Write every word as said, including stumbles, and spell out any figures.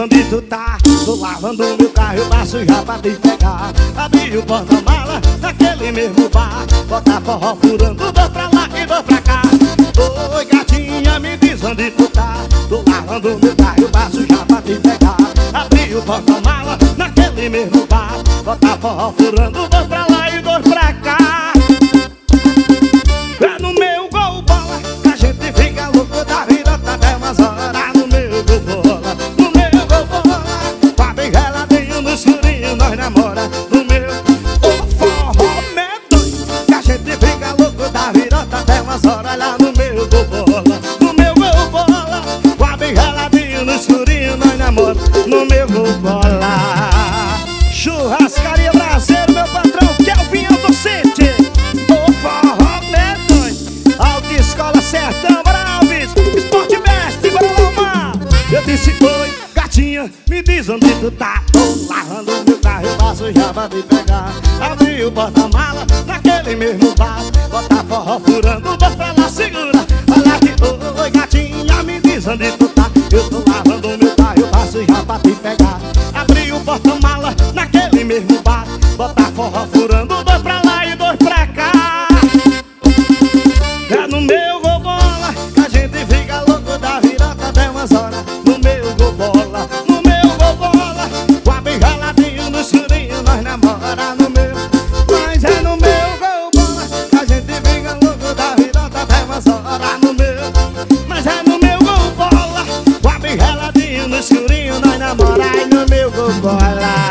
onde tu tá. Tô lavando meu carro, eu passo já pra te pegar. Abri o porta-mala naquele mesmo bar. Bota forró furando, vou pra lá e vou pra cá. Oi gatinha, me diz onde tu tá. Tô lavando meu carro, eu passo já pra te pegar. Abri o porta-mala naquele mesmo bar. Bota forró furando, vou pra lá e vou pra cá. É no meu gol bola que a gente fica louco da vida até umas horas. No meu gol bola, no meu gol bola, com a bem geladinho no escurinho nós namora. No meu o forró medonho que a gente fica louco da vida até umas horas. Lá no meu gol bola, no meu gol bola, com a bem geladinho no escurinho nós namora. No meu gol bola. Churrascaria Brasil, meu patrão Kelvin Docente. O forró medonho, Autoescola Sertão Braves, Esporte Mestre, bora lá. Eu disse oi, gatinha, me diz onde tu tá. Tô lavando meu carro, eu passo já pra te pegar. Abri o porta-mala naquele mesmo bar. Bota forró furando, vou pra lá, segura. Olha aqui, oi gatinha, me diz onde tu tá. Eu tô lavando meu carro, eu passo já pra te pegar. Abri o porta-mala naquele mesmo bar. Bota forró furando, dois pra lá e dois pra cá. É no meu gol bola que a gente fica louco da virada até umas horas. No meu gol bola, no meu gol bola, com a bem geladinho no escurinho nós namora. No meu, mas é no meu gol bola que a gente fica louco da virada até umas horas. No meu, mas é no meu gol bola, com a bem geladinho no escurinho nós namora. E no meu gol bola.